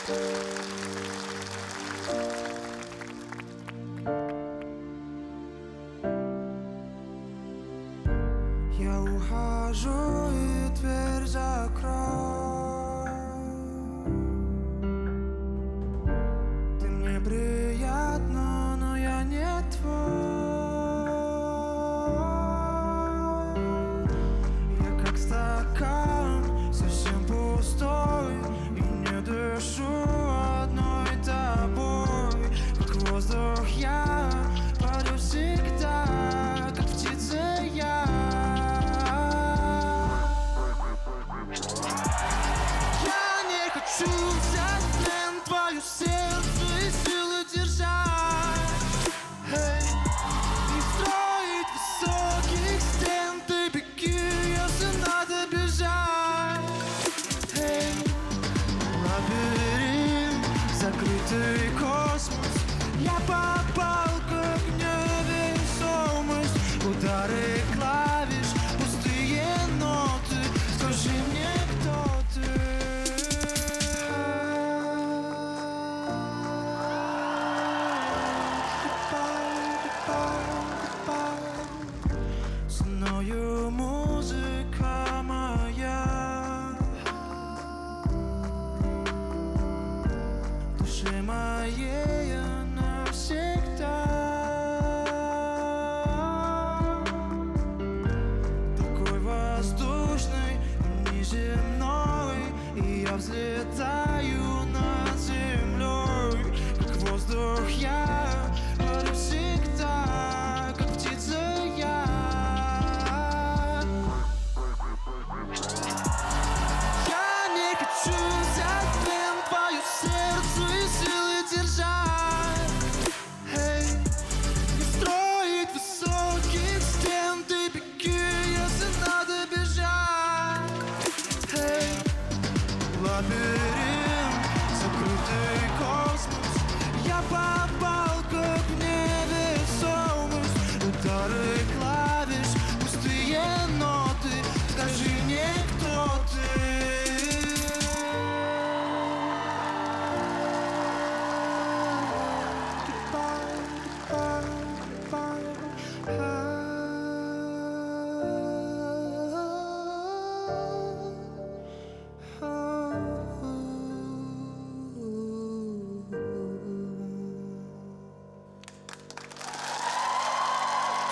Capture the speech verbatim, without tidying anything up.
Я ухожу, и дверь закрой. Ты мне приятна, но я не твой. Я как стакан, совсем пустой, и не дышу одной тобой. Как воздух я парю всегда, как птица я. Хочу взять в плен твое сердце и силы держать, hey. И строить высоких стен. Ты беги, если надо бежать, hey. Лабиринт, закрытый космос. Я попал как невесомость. Удары клавиш, пустые ноты. Скажи мне, кто ты? Со мною музыка моя, в душе моей навсегда. Такой воздушный, неземной, и я взлетаю над землей. Как воздух я парю всегда, как птица я. Я не хочу взять